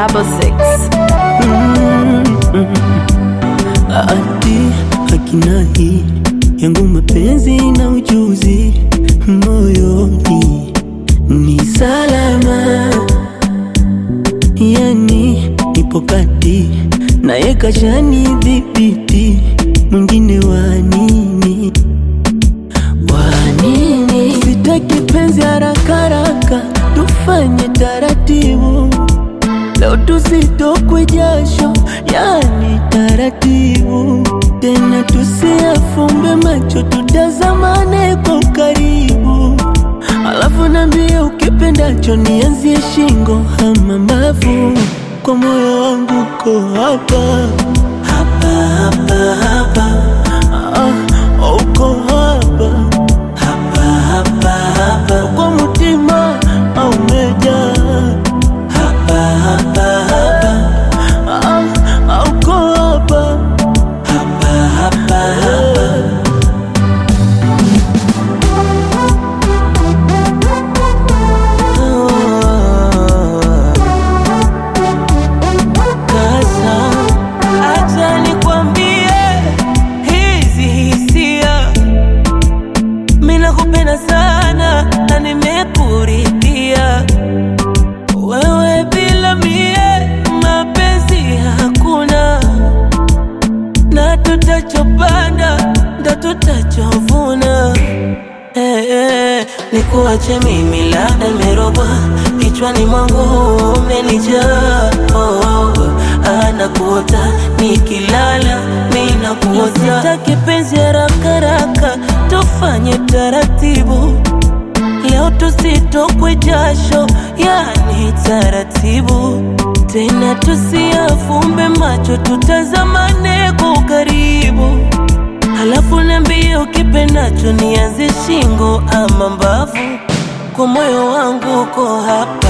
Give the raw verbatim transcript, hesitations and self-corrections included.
double six. Mm-hmm. Ati hakina hii yangu mapenzi na ujuzi moyoni ni salama, yani nipo kati na yeka jani dhibiti, mwingine wanini wanini. Sitaki penzi haraka haraka, tufanye taratibu. Leo tusitokwe jasho, yani taratibu. Tena tusiafumbe macho, tutazamane kwa karibu. Alafu niambie ukipendacho, nianzie shingo ama mbavu. Kwa moyo wangu uko hapa hapa hapa hapa, ah, uko hapa hapa hapa hapa. Kwa mutima au umejaa hapa hapa hapa, ah, uko hapa hapa hapa hapa. Sana na nimekuridhia wewe, bila mie mapenzi hakuna, na tutachopanda ndo tutachovuna. Hey, hey, nikuache mimi labda nimerogwa, kichwani mwangu umenijaa. Oh, anakuota nikilala mina kuota. Sitaki penzi haraka haraka, tufanye taratibu. Leo tusitokwe jasho, yani taratibu. Tena tusiafumbe macho, tutazamane kwa karibu. Halafu niambie ukipendacho, nianze shingo ama mbavu. Kwa moyo wangu uko hapa